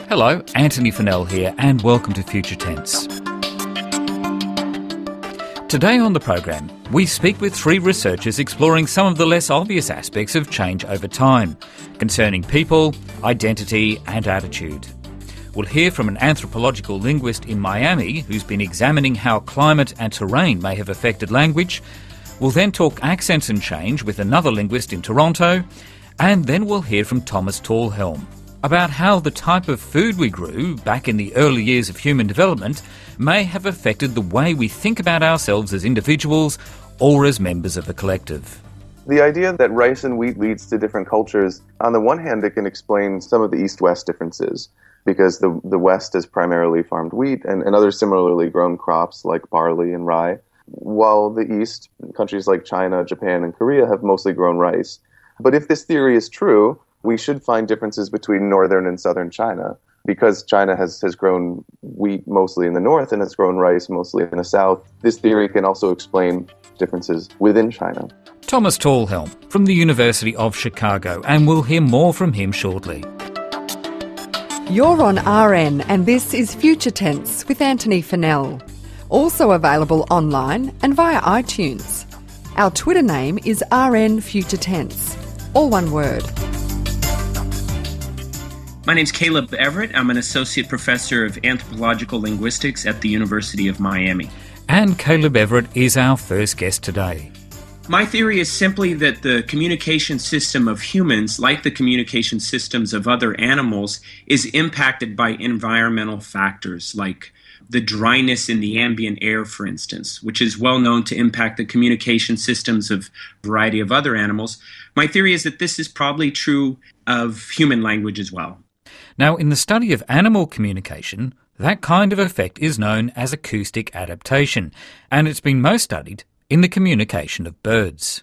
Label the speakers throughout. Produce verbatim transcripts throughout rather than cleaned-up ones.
Speaker 1: Hello, Anthony Fennell here, and welcome to Future Tense. Today on the program, we speak with three researchers exploring some of the less obvious aspects of change over time, concerning people, identity and attitude. We'll hear from an anthropological linguist in Miami who's been examining how climate and terrain may have affected language. We'll then talk accents and change with another linguist in Toronto, and then we'll hear from Thomas Talhelm about how the type of food we grew back in the early years of human development may have affected the way we think about ourselves as individuals or as members of a collective.
Speaker 2: The idea that rice and wheat leads to different cultures, on the one hand, it can explain some of the East-West differences, because the the West has primarily farmed wheat and, and other similarly grown crops like barley and rye, while the East, countries like China, Japan, and Korea have mostly grown rice. But if this theory is true, we should find differences between northern and southern China, because China has, has grown wheat mostly in the north and has grown rice mostly in the south. This theory can also explain differences within China.
Speaker 1: Thomas Talhelm from the University of Chicago, and we'll hear more from him shortly.
Speaker 3: You're on R N, and this is Future Tense with Anthony Fennell. Also available online and via iTunes. Our Twitter name is R N Future Tense, all one word.
Speaker 4: My name's Caleb Everett. I'm an associate professor of anthropological linguistics at the University of Miami.
Speaker 1: And Caleb Everett is our first guest today.
Speaker 4: My theory is simply that the communication system of humans, like the communication systems of other animals, is impacted by environmental factors like the dryness in the ambient air, for instance, which is well known to impact the communication systems of a variety of other animals. My theory is that this is probably true of human language as well.
Speaker 1: Now, in the study of animal communication, that kind of effect is known as acoustic adaptation, and it's been most studied in the communication of birds.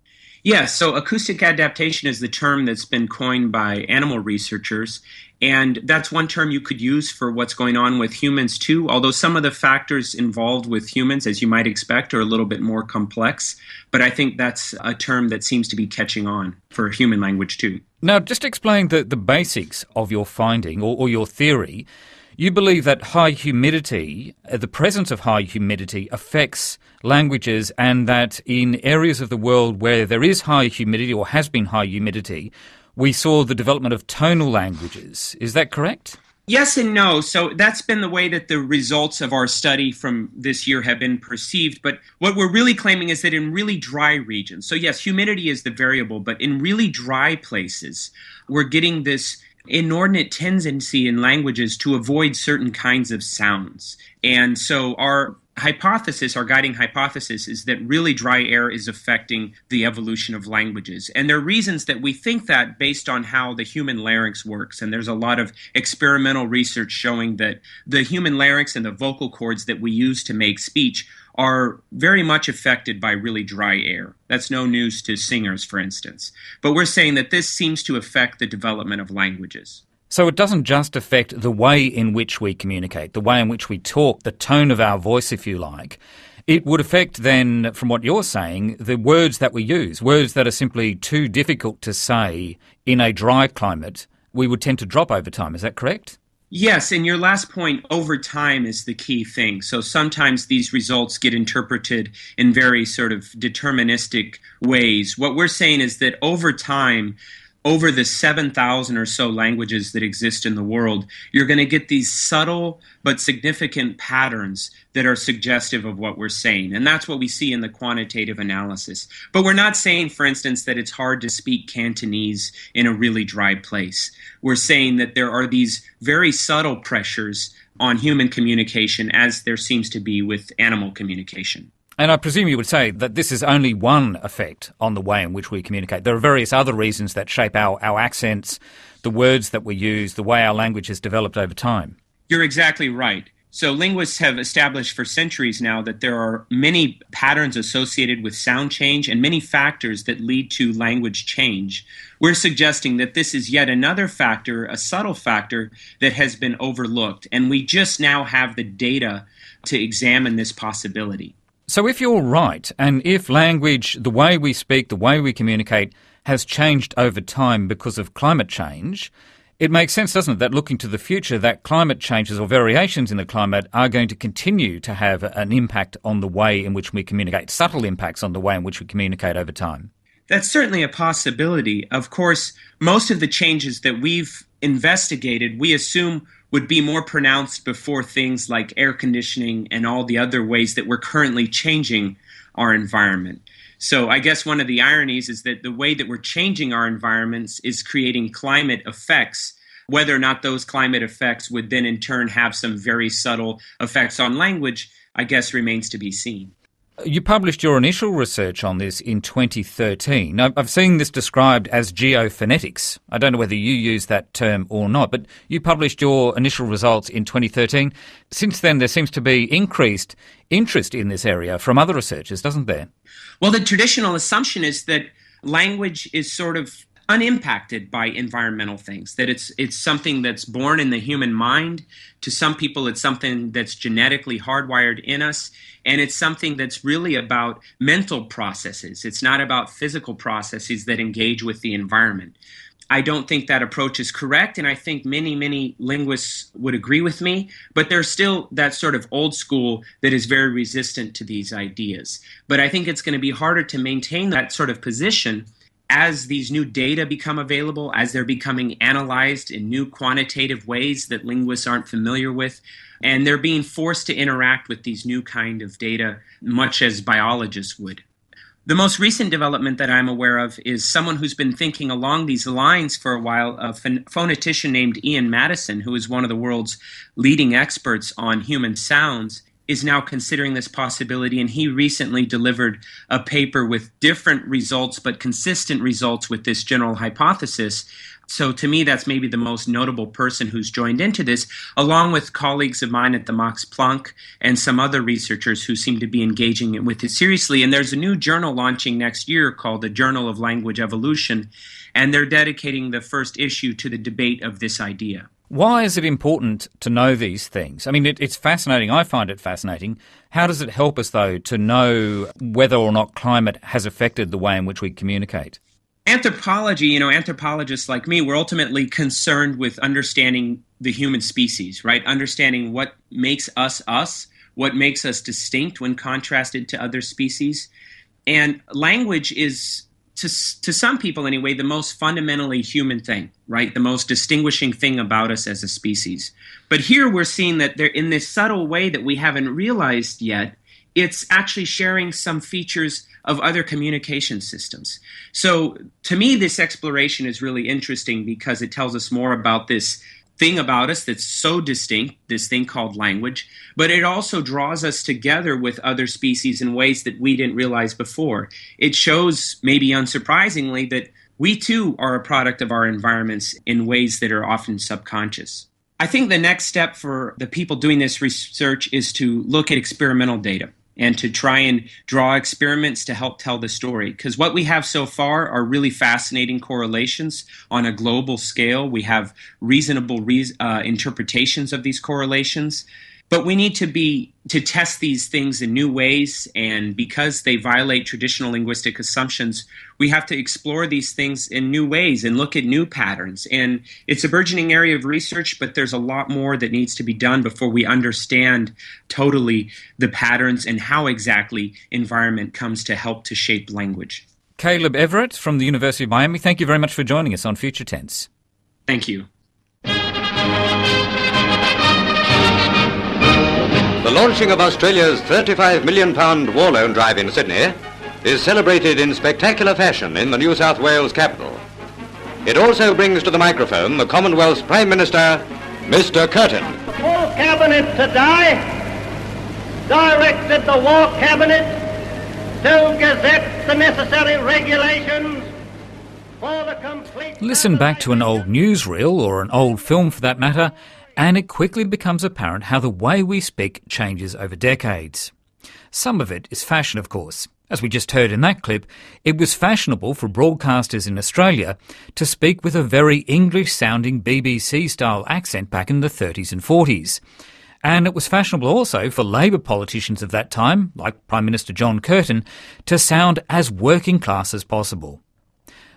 Speaker 4: Yes, so acoustic adaptation is the term that's been coined by animal researchers, and that's one term you could use for what's going on with humans too, although some of the factors involved with humans, as you might expect, are a little bit more complex. But I think that's a term that seems to be catching on for human language too.
Speaker 1: Now, just explain the, the basics of your finding or, or your theory. You believe that high humidity, uh, the presence of high humidity affects languages, and that in areas of the world where there is high humidity or has been high humidity, we saw the development of tonal languages. Is that correct?
Speaker 4: Yes and no. So that's been the way that the results of our study from this year have been perceived. But what we're really claiming is that in really dry regions, so yes, humidity is the variable, but in really dry places, we're getting this inordinate tendency in languages to avoid certain kinds of sounds. And so our hypothesis, our guiding hypothesis, is that really dry air is affecting the evolution of languages. And there are reasons that we think that based on how the human larynx works. And there's a lot of experimental research showing that the human larynx and the vocal cords that we use to make speech are very much affected by really dry air. That's no news to singers, for instance. But we're saying that this seems to affect the development of languages.
Speaker 1: So it doesn't just affect the way in which we communicate, the way in which we talk, the tone of our voice, if you like. It would affect then, from what you're saying, the words that we use, words that are simply too difficult to say in a dry climate, we would tend to drop over time. Is that correct?
Speaker 4: Yes, and your last point, over time, is the key thing. So sometimes these results get interpreted in very sort of deterministic ways. What we're saying is that over time, over the seven thousand or so languages that exist in the world, you're going to get these subtle but significant patterns that are suggestive of what we're saying. And that's what we see in the quantitative analysis. But we're not saying, for instance, that it's hard to speak Cantonese in a really dry place. We're saying that there are these very subtle pressures on human communication, as there seems to be with animal communication.
Speaker 1: And I presume you would say that this is only one effect on the way in which we communicate. There are various other reasons that shape our, our accents, the words that we use, the way our language has developed over time.
Speaker 4: You're exactly right. So linguists have established for centuries now that there are many patterns associated with sound change and many factors that lead to language change. We're suggesting that this is yet another factor, a subtle factor, that has been overlooked. And we just now have the data to examine this possibility.
Speaker 1: So if you're right, and if language, the way we speak, the way we communicate, has changed over time because of climate change, It makes sense, doesn't it, that looking to the future, that climate changes or variations in the climate are going to continue to have an impact on the way in which we communicate, subtle impacts on the way in which we communicate over time.
Speaker 4: That's certainly a possibility. Of course, most of the changes that we've investigated, we assume would be more pronounced before things like air conditioning and all the other ways that we're currently changing our environment. So I guess one of the ironies is that the way that we're changing our environments is creating climate effects. Whether or not those climate effects would then in turn have some very subtle effects on language, I guess remains to be seen.
Speaker 1: You published your initial research on this in twenty thirteen. I've seen this described as geophonetics. I don't know whether you use that term or not, but you published your initial results in twenty thirteen. Since then, there seems to be increased interest in this area from other researchers, doesn't there?
Speaker 4: Well, the traditional assumption is that language is sort of unimpacted by environmental things, that it's it's something that's born in the human mind. To some people, it's something that's genetically hardwired in us, and it's something that's really about mental processes. It's not about physical processes that engage with the environment. I don't think that approach is correct, and I think many, many linguists would agree with me, but there's still that sort of old school that is very resistant to these ideas. But I think it's going to be harder to maintain that sort of position as these new data become available, as they're becoming analyzed in new quantitative ways that linguists aren't familiar with, and they're being forced to interact with these new kind of data much as biologists would. The most recent development that I'm aware of is someone who's been thinking along these lines for a while, a phonetician named Ian Madison, who is one of the world's leading experts on human sounds, is now considering this possibility, and he recently delivered a paper with different results but consistent results with this general hypothesis. So to me, that's maybe the most notable person who's joined into this, along with colleagues of mine at the Max Planck and some other researchers who seem to be engaging with it seriously. And there's a new journal launching next year called the Journal of Language Evolution, and they're dedicating the first issue to the debate of this idea.
Speaker 1: Why is it important to know these things? I mean, it, it's fascinating. I find it fascinating. How does it help us, though, to know whether or not climate has affected the way in which we communicate?
Speaker 4: Anthropology, you know, anthropologists like me, we're ultimately concerned with understanding the human species, right? Understanding what makes us us, what makes us distinct when contrasted to other species. And language is, to to some people anyway, the most fundamentally human thing, right? The most distinguishing thing about us as a species. But here we're seeing that there, in this subtle way that we haven't realized yet, it's actually sharing some features of other communication systems. So to me, this exploration is really interesting because it tells us more about this thing about us that's so distinct, this thing called language, but it also draws us together with other species in ways that we didn't realize before. It shows, maybe unsurprisingly, that we too are a product of our environments in ways that are often subconscious. I think the next step for the people doing this research is to look at experimental data and to try and draw experiments to help tell the story. Because what we have so far are really fascinating correlations on a global scale. We have reasonable re- uh, interpretations of these correlations. But we need to be to test these things in new ways, and because they violate traditional linguistic assumptions, we have to explore these things in new ways and look at new patterns. And it's a burgeoning area of research, but there's a lot more that needs to be done before we understand totally the patterns and how exactly environment comes to help to shape language.
Speaker 1: Caleb Everett from the University of Miami, thank you very much for joining us on Future Tense.
Speaker 4: Thank you.
Speaker 5: The launching of Australia's thirty-five million pound war loan drive in Sydney is celebrated in spectacular fashion in the New South Wales capital. It also brings to the microphone the Commonwealth's Prime Minister, Mister Curtin.
Speaker 6: The full Cabinet today directed the War Cabinet to gazette the necessary regulations for the complete...
Speaker 1: Listen back to an old newsreel, or an old film for that matter, and it quickly becomes apparent how the way we speak changes over decades. Some of it is fashion, of course. As we just heard in that clip, it was fashionable for broadcasters in Australia to speak with a very English-sounding B B C-style accent back in the thirties and forties. And it was fashionable also for Labor politicians of that time, like Prime Minister John Curtin, to sound as working class as possible.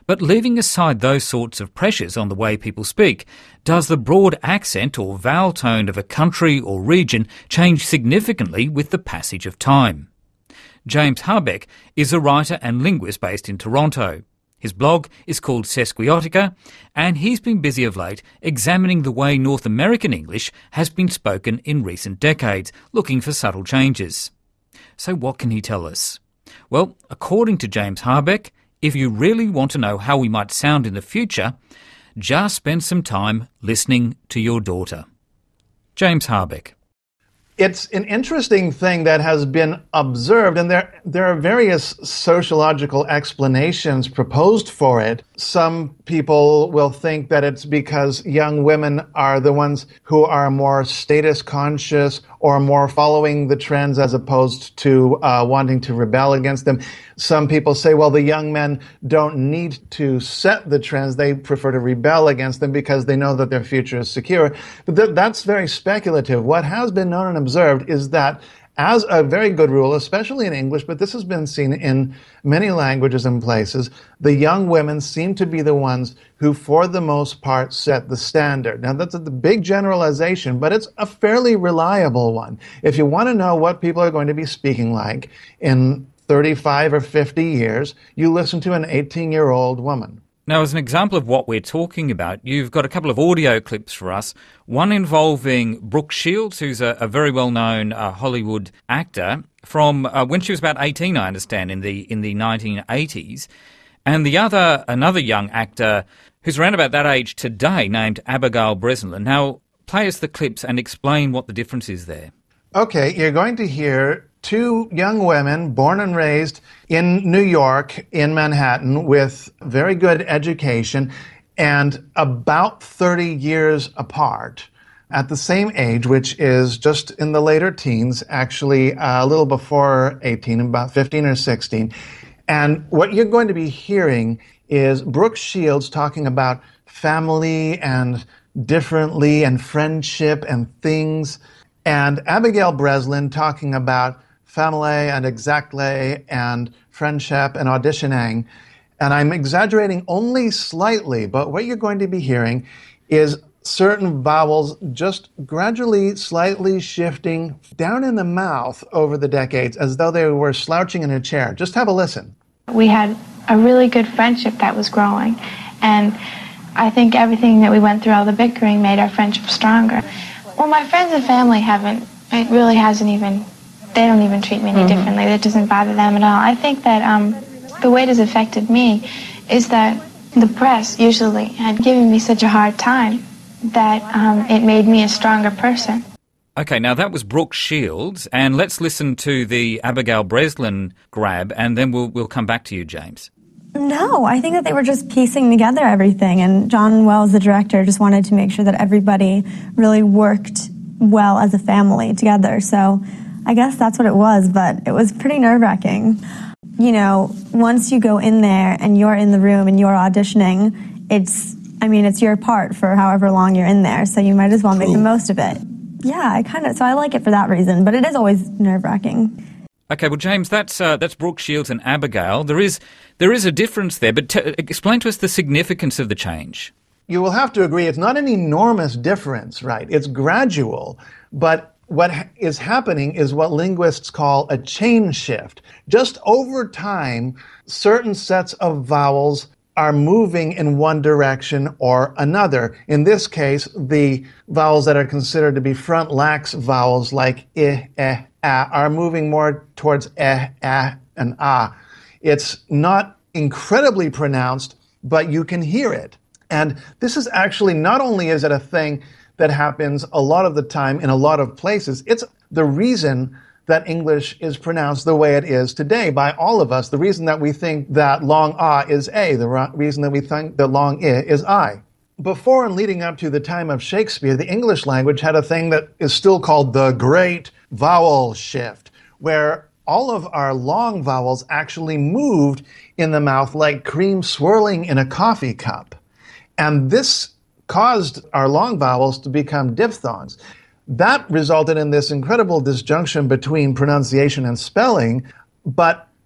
Speaker 1: But leaving aside those sorts of pressures on the way people speak, does the broad accent or vowel tone of a country or region change significantly with the passage of time? James Harbeck is a writer and linguist based in Toronto. His blog is called Sesquiotica, and he's been busy of late examining the way North American English has been spoken in recent decades, looking for subtle changes. So what can he tell us? Well, according to James Harbeck, if you really want to know how we might sound in the future, just spend some time listening to your daughter. James Harbeck.
Speaker 7: It's an interesting thing that has been observed, and there there are various sociological explanations proposed for it. Some people will think that it's because young women are the ones who are more status conscious or more following the trends as opposed to uh, wanting to rebel against them. Some people say, well, the young men don't need to set the trends. They prefer to rebel against them because they know that their future is secure. But th- that's very speculative. What has been known and observed is that as a very good rule, especially in English, but this has been seen in many languages and places, the young women seem to be the ones who, for the most part, set the standard. Now, that's a big generalization, but it's a fairly reliable one. If you want to know what people are going to be speaking like in thirty-five or fifty years, you listen to an eighteen-year-old woman.
Speaker 1: Now, as an example of what we're talking about, you've got a couple of audio clips for us, one involving Brooke Shields, who's a, a very well-known uh, Hollywood actor from uh, when she was about eighteen, I understand, in the in the nineteen eighties, and the other, another young actor who's around about that age today, named Abigail Breslin. Now, play us the clips and explain what the difference is there.
Speaker 7: Okay, you're going to hear two young women born and raised in New York, in Manhattan, with very good education and about thirty years apart at the same age, which is just in the later teens, actually a little before eighteen, about fifteen or sixteen. And what you're going to be hearing is Brooke Shields talking about family and differently and friendship and things, and Abigail Breslin talking about family and exactly and friendship and auditioning. And I'm exaggerating only slightly, but what you're going to be hearing is certain vowels just gradually, slightly shifting down in the mouth over the decades as though they were slouching in a chair. Just have a listen.
Speaker 8: We had a really good friendship that was growing, and I think everything that we went through, all the bickering, made our friendship stronger. Well, my friends and family haven't, it really hasn't even, they don't even treat me any mm-hmm. differently. That doesn't bother them at all. I think that um, the way it has affected me is that the press usually had given me such a hard time that um, it made me a stronger person.
Speaker 1: Okay, now that was Brooke Shields, and let's listen to the Abigail Breslin grab, and then we'll we'll come back to you, James.
Speaker 9: No, I think that they were just piecing together everything, and John Wells, the director, just wanted to make sure that everybody really worked well as a family together. So I guess that's what it was, but it was pretty nerve-wracking. You know, once you go in there and you're in the room and you're auditioning, it's, I mean, it's your part for however long you're in there, so you might as well make the most of it. Yeah, I kind of, so I like it for that reason, but it is always nerve-wracking.
Speaker 1: Okay, well, James, that's uh, that's Brooke Shields and Abigail. There is there is a difference there, but t- explain to us the significance of the change.
Speaker 7: You will have to agree it's not an enormous difference, right? It's gradual, but what ha- is happening is what linguists call a chain shift. Just over time, certain sets of vowels are moving in one direction or another. In this case, the vowels that are considered to be front lax vowels like I, eh, ah, are moving more towards eh, ah, and ah. It's not incredibly pronounced, but you can hear it. And this is actually, not only is it a thing that happens a lot of the time in a lot of places, it's the reason that English is pronounced the way it is today by all of us. The reason that we think that long ah is a, the reason that we think that long I is I. Before and leading up to the time of Shakespeare, the English language had a thing that is still called the Great Vowel Shift, where all of our long vowels actually moved in the mouth like cream swirling in a coffee cup. And this caused our long vowels to become diphthongs. That resulted in this incredible disjunction between pronunciation and spelling, but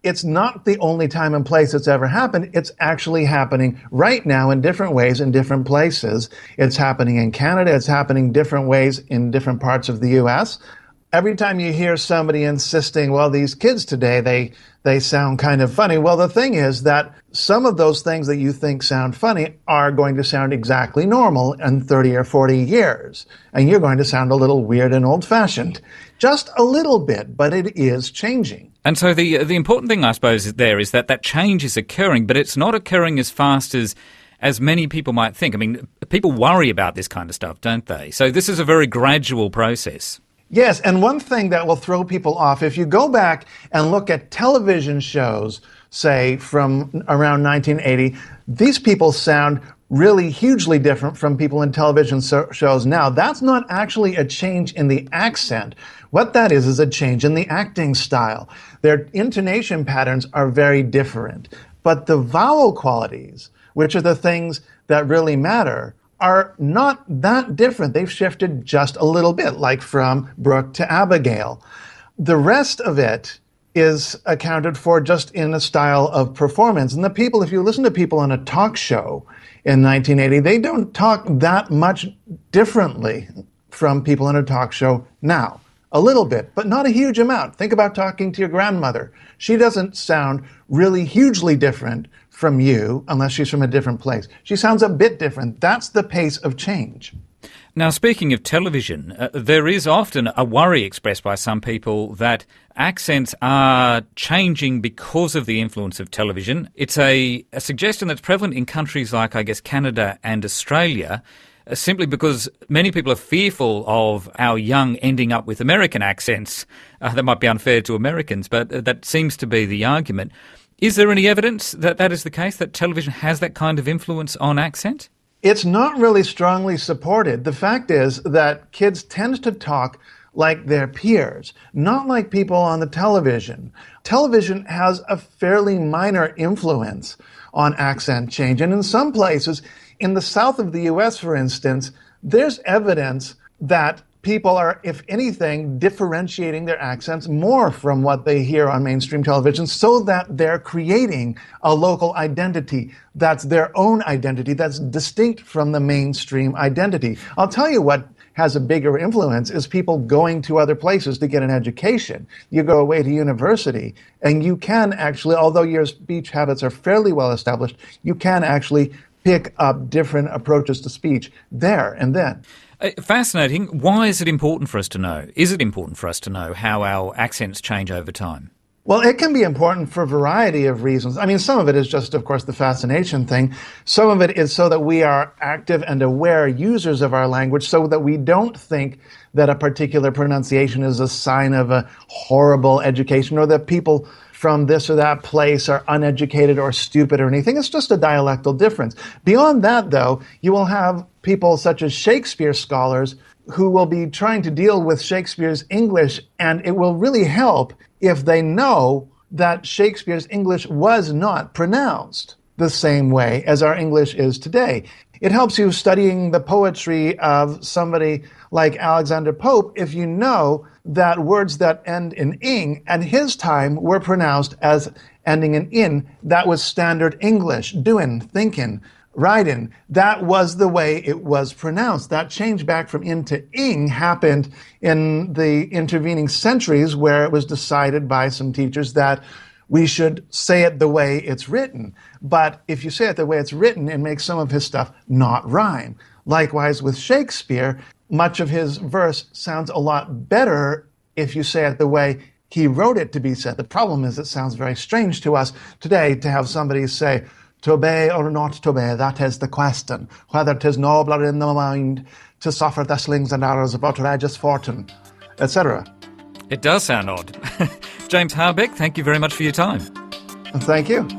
Speaker 7: it's not the only time and place it's ever happened. It's actually happening right now in different ways in different places. It's happening in Canada. It's happening different ways in different parts of the U S. Every time you hear somebody insisting, well, these kids today, they they sound kind of funny. Well, the thing is that some of those things that you think sound funny are going to sound exactly normal in thirty or forty years. And you're going to sound a little weird and old-fashioned. Just a little bit, but it is changing.
Speaker 1: And so the the important thing, I suppose, there is that that change is occurring, but it's not occurring as fast as as many people might think. I mean, people worry about this kind of stuff, don't they? So this is a very gradual process.
Speaker 7: Yes, and one thing that will throw people off, if you go back and look at television shows, say, from around nineteen eighty, these people sound really hugely different from people in television so- shows now. That's not actually a change in the accent. What that is is a change in the acting style. Their intonation patterns are very different. But the vowel qualities, which are the things that really matter, are not that different. They've shifted just a little bit, like from Brooke to Abigail. The rest of it is accounted for just in a style of performance. And the people, if you listen to people on a talk show in nineteen eighty, they don't talk that much differently from people on a talk show now. A little bit, but not a huge amount. Think about talking to your grandmother. She doesn't sound really hugely different from you unless she's from a different place. She sounds a bit different. That's the pace of change.
Speaker 1: Now, speaking of television, uh, there is often a worry expressed by some people that accents are changing because of the influence of television. It's a, a suggestion that's prevalent in countries like, I guess, Canada and Australia, uh, simply because many people are fearful of our young ending up with American accents. Uh, that might be unfair to Americans, but uh, that seems to be the argument. Is there any evidence that that is the case, that television has that kind of influence on accent?
Speaker 7: It's not really strongly supported. The fact is that kids tend to talk like their peers, not like people on the television. Television has a fairly minor influence on accent change. And in some places, in the south of the U S, for instance, there's evidence that people are, if anything, differentiating their accents more from what they hear on mainstream television so that they're creating a local identity that's their own identity, that's distinct from the mainstream identity. I'll tell you what has a bigger influence is people going to other places to get an education. You go away to university and you can actually, although your speech habits are fairly well established, you can actually pick up different approaches to speech there and then.
Speaker 1: Uh, fascinating. Why is it important for us to know? Is it important for us to know how our accents change over time?
Speaker 7: Well, it can be important for a variety of reasons. I mean, some of it is just, of course, the fascination thing. Some of it is so that we are active and aware users of our language so that we don't think that a particular pronunciation is a sign of a horrible education or that people from this or that place are uneducated or stupid or anything. It's just a dialectal difference. Beyond that, though, you will have people such as Shakespeare scholars who will be trying to deal with Shakespeare's English, and it will really help if they know that Shakespeare's English was not pronounced the same way as our English is today. It helps you studying the poetry of somebody like Alexander Pope if you know that words that end in ing at his time were pronounced as ending in in. That was standard English, doing, thinking, writing. That was the way it was pronounced. That change back from in to ing happened in the intervening centuries where it was decided by some teachers that we should say it the way it's written. But if you say it the way it's written, it makes some of his stuff not rhyme. Likewise with Shakespeare, much of his verse sounds a lot better if you say it the way he wrote it to be said. The problem is it sounds very strange to us today to have somebody say, to obey or not to obey, that is the question. Whether 'tis nobler in the mind to suffer the slings and arrows of outrageous fortune, et cetera.
Speaker 1: It does sound odd. James Harbeck, thank you very much for your time.
Speaker 7: Thank you.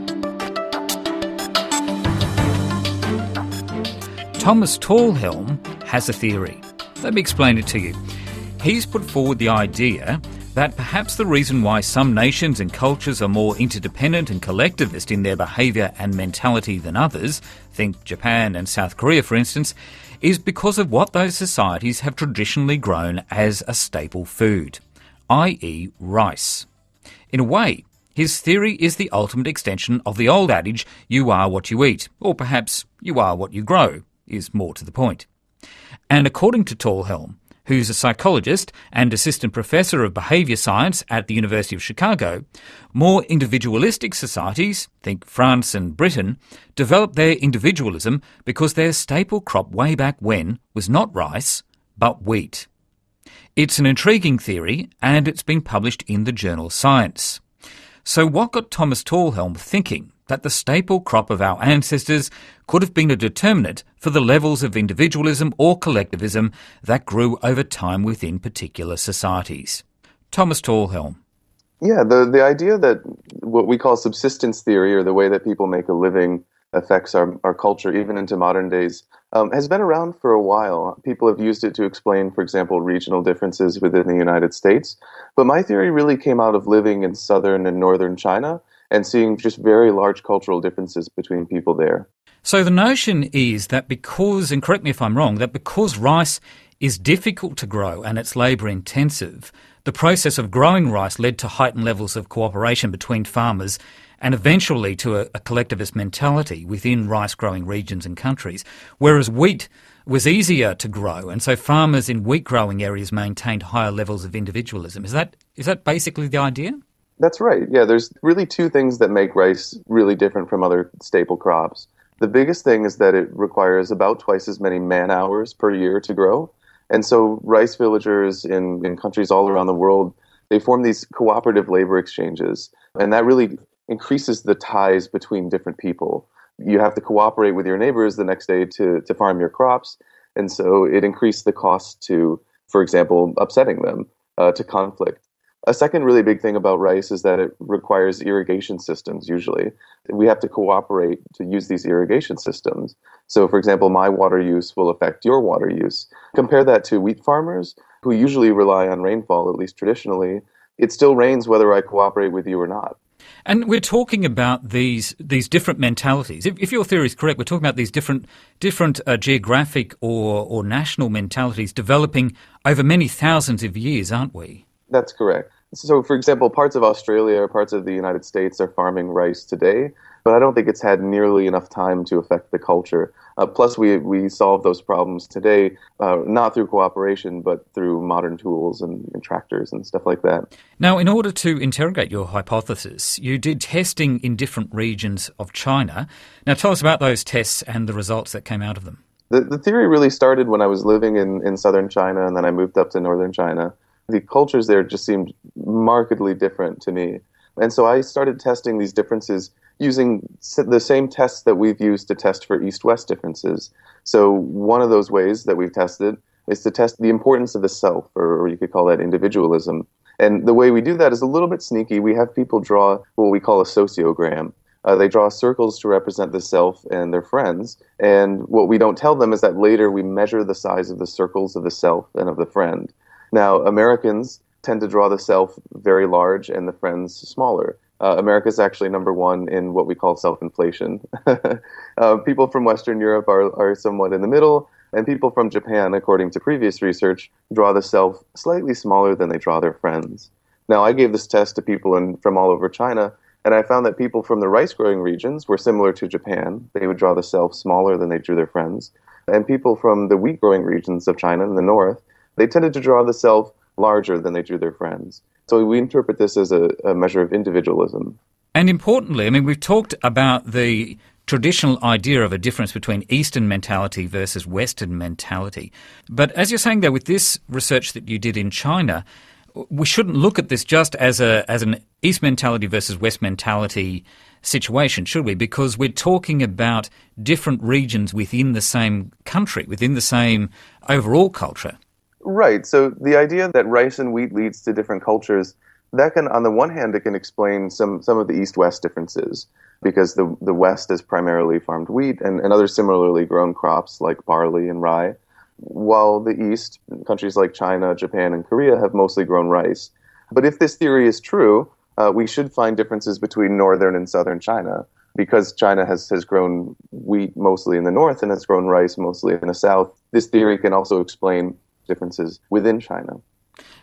Speaker 1: Thomas Talhelm has a theory. Let me explain it to you. He's put forward the idea that perhaps the reason why some nations and cultures are more interdependent and collectivist in their behaviour and mentality than others, think Japan and South Korea for instance, is because of what those societies have traditionally grown as a staple food, that is rice. In a way, His theory is the ultimate extension of the old adage, you are what you eat, or perhaps you are what you grow, is more to the point. And according to Talhelm, who's a psychologist and assistant professor of behaviour science at the University of Chicago, more individualistic societies, think France and Britain, developed their individualism because their staple crop way back when was not rice, but wheat. It's an intriguing theory, and it's been published in the journal Science. So what got Thomas Talhelm thinking that the staple crop of our ancestors could have been a determinant for the levels of individualism or collectivism that grew over time within particular societies? Thomas Talhelm.
Speaker 2: Yeah, the, the idea that what we call subsistence theory, or the way that people make a living, affects our, our culture even into modern days, um, has been around for a while. People have used it to explain, for example, regional differences within the United States. But my theory really came out of living in southern and northern China and seeing just very large cultural differences between people there.
Speaker 1: So the notion is that because, and correct me if I'm wrong, that because rice is difficult to grow and it's labour intensive, the process of growing rice led to heightened levels of cooperation between farmers and eventually to a, a collectivist mentality within rice-growing regions and countries, whereas wheat was easier to grow, and so farmers in wheat-growing areas maintained higher levels of individualism. Is that is that basically the idea?
Speaker 2: That's right. Yeah, there's really two things that make rice really different from other staple crops. The biggest thing is that it requires about twice as many man-hours per year to grow. And so rice villagers in, in countries all around the world, they form these cooperative labor exchanges. And that really increases the ties between different people. You have to cooperate with your neighbors the next day to, to farm your crops. And so it increased the cost to, for example, upsetting them, uh, to conflict. A second really big thing about rice is that it requires irrigation systems, usually. We have to cooperate to use these irrigation systems. So, for example, my water use will affect your water use. Compare that to wheat farmers, who usually rely on rainfall, at least traditionally. It still rains whether I cooperate with you or not.
Speaker 1: And we're talking about these these different mentalities. If, if your theory is correct, we're talking about these different different uh, geographic or, or national mentalities developing over many thousands of years, aren't we?
Speaker 2: That's correct. So, for example, parts of Australia or parts of the United States are farming rice today, but I don't think it's had nearly enough time to affect the culture. Uh, plus, we we solve those problems today, uh, not through cooperation, but through modern tools and, and tractors and stuff like that.
Speaker 1: Now, in order to interrogate your hypothesis, you did testing in different regions of China. Now, tell us about those tests and the results that came out of them.
Speaker 2: The, the theory really started when I was living in, in southern China, and then I moved up to northern China. The cultures there just seemed markedly different to me. And so I started testing these differences using the same tests that we've used to test for East-West differences. So one of those ways that we've tested is to test the importance of the self, or you could call that individualism. And the way we do that is a little bit sneaky. We have people draw what we call a sociogram. Uh, they draw circles to represent the self and their friends. And what we don't tell them is that later we measure the size of the circles of the self and of the friend. Now, Americans tend to draw the self very large and the friends smaller. Uh, America is actually number one in what we call self-inflation. uh, people from Western Europe are, are somewhat in the middle, and people from Japan, according to previous research, draw the self slightly smaller than they draw their friends. Now, I gave this test to people in, from all over China, and I found that people from the rice-growing regions were similar to Japan. They would draw the self smaller than they drew their friends. And people from the wheat-growing regions of China in the north, they tended to draw the self larger than they drew their friends. So we interpret this as a, a measure of individualism.
Speaker 1: And importantly, I mean, we've talked about the traditional idea of a difference between Eastern mentality versus Western mentality. But as you're saying, though, with this research that you did in China, we shouldn't look at this just as a as an East mentality versus West mentality situation, should we? Because we're talking about different regions within the same country, within the same overall culture.
Speaker 2: Right. So the idea that rice and wheat leads to different cultures, that can, on the one hand, it can explain some, some of the East-West differences, because the, the West has primarily farmed wheat and, and other similarly grown crops like barley and rye, while the East, countries like China, Japan, and Korea, have mostly grown rice. But if this theory is true, uh, we should find differences between northern and southern China, because China has, has grown wheat mostly in the north and has grown rice mostly in the south. This theory can also explain differences within China.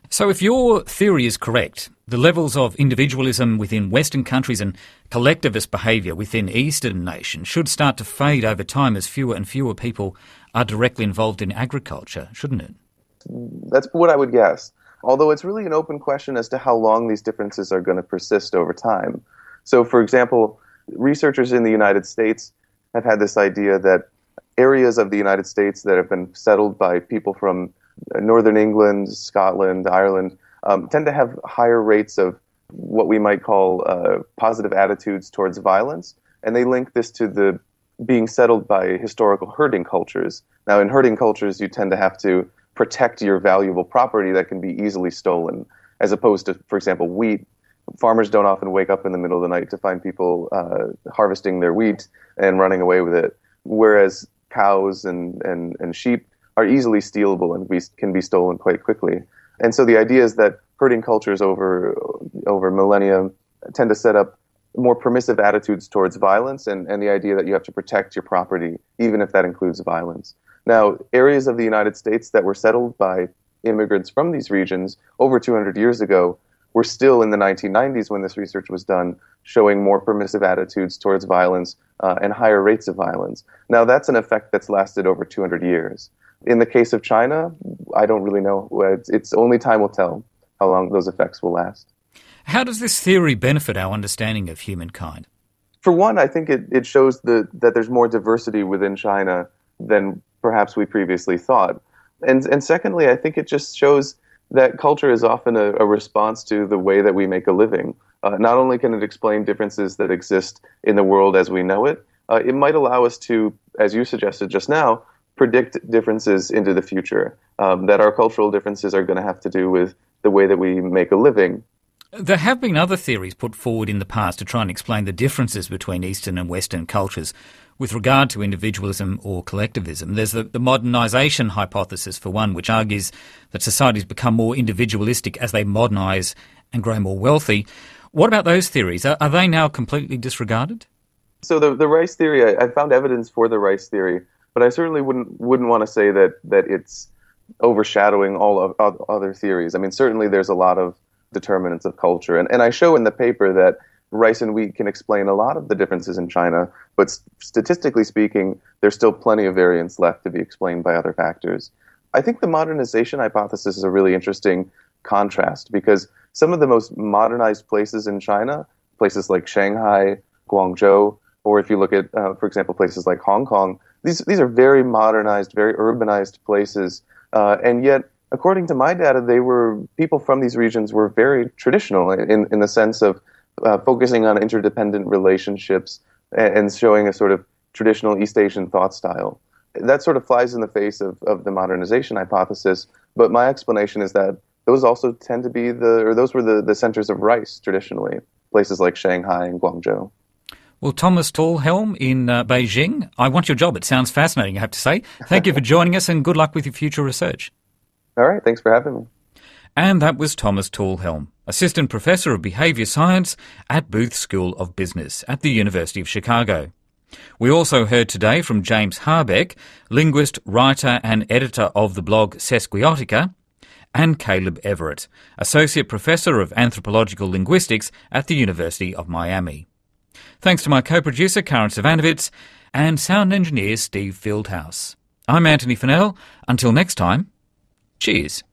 Speaker 1: So if your theory is correct, the levels of individualism within Western countries and collectivist behaviour within Eastern nations should start to fade over time as fewer and fewer people are directly involved in agriculture, shouldn't it?
Speaker 2: That's what I would guess. Although it's really an open question as to how long these differences are going to persist over time. So, for example, researchers in the United States have had this idea that areas of the United States that have been settled by people from Northern England, Scotland, Ireland, um, tend to have higher rates of what we might call uh, positive attitudes towards violence. And they link this to the being settled by historical herding cultures. Now, in herding cultures, you tend to have to protect your valuable property that can be easily stolen, as opposed to, for example, wheat. Farmers don't often wake up in the middle of the night to find people uh, harvesting their wheat and running away with it, whereas cows and, and, and sheep are easily stealable and be, can be stolen quite quickly. And so the idea is that herding cultures over over millennia tend to set up more permissive attitudes towards violence and, and the idea that you have to protect your property, even if that includes violence. Now, areas of the United States that were settled by immigrants from these regions over two hundred years ago were still in the nineteen nineties when this research was done, showing more permissive attitudes towards violence uh, and higher rates of violence. Now, that's an effect that's lasted over two hundred years. In the case of China, I don't really know. It's, it's only time will tell how long those effects will last.
Speaker 1: How does this theory benefit our understanding of humankind?
Speaker 2: For one, I think it, it shows the, that there's more diversity within China than perhaps we previously thought. And, and secondly, I think it just shows that culture is often a, a response to the way that we make a living. Uh, not only can it explain differences that exist in the world as we know it, uh, it might allow us to, as you suggested just now, predict differences into the future, um, that our cultural differences are going to have to do with the way that we make a living.
Speaker 1: There have been other theories put forward in the past to try and explain the differences between Eastern and Western cultures with regard to individualism or collectivism. There's the, the modernisation hypothesis, for one, which argues that societies become more individualistic as they modernise and grow more wealthy. What about those theories? Are, are they now completely disregarded?
Speaker 2: So the, the Rice theory, I, I found evidence for the Rice theory, but I certainly wouldn't wouldn't want to say that, that it's overshadowing all of, of other theories. I mean, certainly there's a lot of determinants of culture. And, and I show in the paper that rice and wheat can explain a lot of the differences in China, but st- statistically speaking, there's still plenty of variance left to be explained by other factors. I think the modernization hypothesis is a really interesting contrast because some of the most modernized places in China, places like Shanghai, Guangzhou, or if you look at, uh, for example, places like Hong Kong, these these are very modernized, very urbanized places, uh, and yet, according to my data, they were people from these regions were very traditional in, in the sense of uh, focusing on interdependent relationships and, and showing a sort of traditional East Asian thought style. That sort of flies in the face of, of the modernization hypothesis, but my explanation is that those also tend to be the, or those were the, the centers of rice traditionally, places like Shanghai and Guangzhou.
Speaker 1: Well, Thomas Talhelm in uh, Beijing, I want your job. It sounds fascinating, I have to say. Thank you for joining us and good luck with your future research.
Speaker 2: All right, thanks for having me.
Speaker 1: And that was Thomas Talhelm, Assistant Professor of Behaviour Science at Booth School of Business at the University of Chicago. We also heard today from James Harbeck, linguist, writer and editor of the blog Sesquiotica, and Caleb Everett, Associate Professor of Anthropological Linguistics at the University of Miami. Thanks to my co-producer Karen Savanovitz and sound engineer Steve Fieldhouse. I'm Anthony Fennell. Until next time, cheers.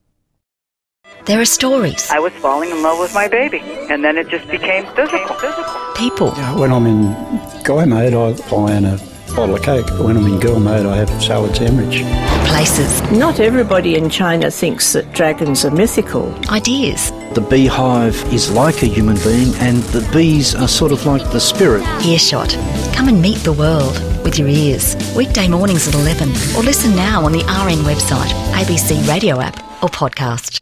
Speaker 10: There are stories.
Speaker 11: I was falling in love with my baby, and then it just became physical. physical.
Speaker 10: People.
Speaker 12: Yeah, when I'm in guy mode, I buy in a bottle of Coke. When I'm in girl mode, I have salad sandwich.
Speaker 10: Places.
Speaker 13: Not everybody in China thinks that dragons are mythical.
Speaker 10: Ideas.
Speaker 14: The beehive is like a human being, and the bees are sort of like the spirit.
Speaker 10: Earshot. Come and meet the world with your ears. Weekday mornings at eleven, or listen now on the R N website, A B C radio app or podcast.